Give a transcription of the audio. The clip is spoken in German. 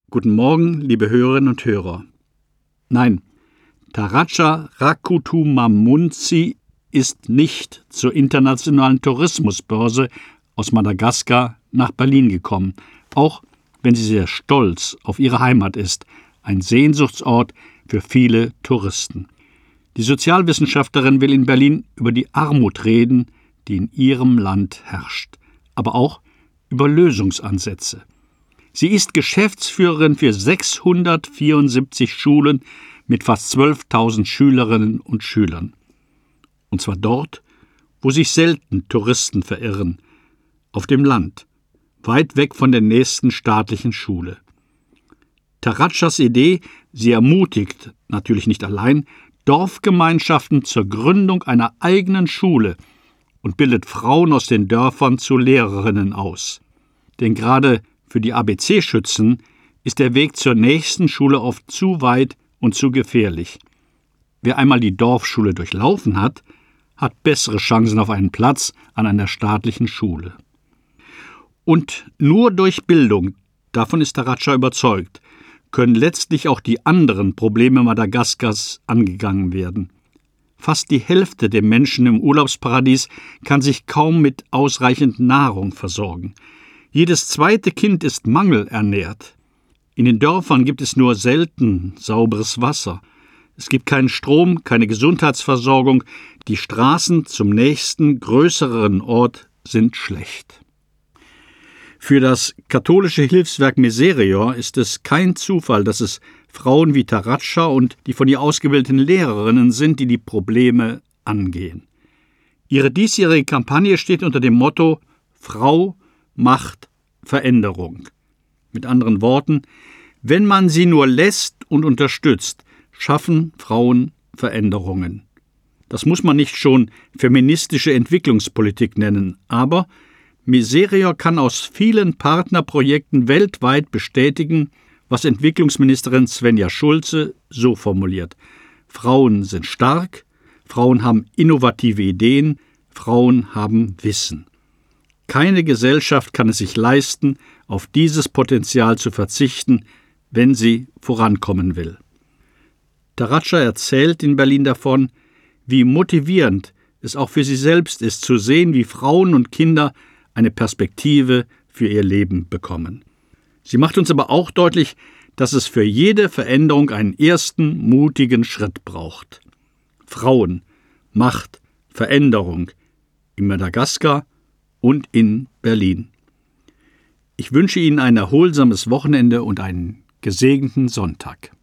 Guten Morgen, liebe Hörerinnen und Hörer. Nein, Taracha Rakutu-Mamunzi ist nicht zur internationalen Tourismusbörse aus Madagaskar nach Berlin gekommen, auch wenn sie sehr stolz auf ihre Heimat ist, ein Sehnsuchtsort für viele Touristen. Die Sozialwissenschaftlerin will in Berlin über die Armut reden, die in ihrem Land herrscht, aber auch über Lösungsansätze. Sie ist Geschäftsführerin für 674 Schulen mit fast 12.000 Schülerinnen und Schülern. Und zwar dort, wo sich selten Touristen verirren, auf dem Land, weit weg von der nächsten staatlichen Schule. Tarachas Idee, sie ermutigt, natürlich nicht allein, Dorfgemeinschaften zur Gründung einer eigenen Schule und bildet Frauen aus den Dörfern zu Lehrerinnen aus. Denn gerade für die ABC-Schützen ist der Weg zur nächsten Schule oft zu weit und zu gefährlich. Wer einmal die Dorfschule durchlaufen hat, hat bessere Chancen auf einen Platz an einer staatlichen Schule. Und nur durch Bildung, davon ist Taracha überzeugt, können letztlich auch die anderen Probleme Madagaskars angegangen werden. Fast die Hälfte der Menschen im Urlaubsparadies kann sich kaum mit ausreichend Nahrung versorgen. Jedes zweite Kind ist mangelernährt. In den Dörfern gibt es nur selten sauberes Wasser. Es gibt keinen Strom, keine Gesundheitsversorgung. Die Straßen zum nächsten, größeren Ort sind schlecht. Für das katholische Hilfswerk Miserior ist es kein Zufall, dass es Frauen wie Taracha und die von ihr ausgebildeten Lehrerinnen sind, die die Probleme angehen. Ihre diesjährige Kampagne steht unter dem Motto Frau macht Veränderung. Mit anderen Worten, wenn man sie nur lässt und unterstützt, schaffen Frauen Veränderungen. Das muss man nicht schon feministische Entwicklungspolitik nennen, aber Miserior kann aus vielen Partnerprojekten weltweit bestätigen, was Entwicklungsministerin Svenja Schulze so formuliert: Frauen sind stark, Frauen haben innovative Ideen, Frauen haben Wissen. Keine Gesellschaft kann es sich leisten, auf dieses Potenzial zu verzichten, wenn sie vorankommen will. Taracha erzählt in Berlin davon, wie motivierend es auch für sie selbst ist, zu sehen, wie Frauen und Kinder eine Perspektive für ihr Leben bekommen. Sie macht uns aber auch deutlich, dass es für jede Veränderung einen ersten mutigen Schritt braucht. Frauen, Macht, Veränderung in Madagaskar und in Berlin. Ich wünsche Ihnen ein erholsames Wochenende und einen gesegneten Sonntag.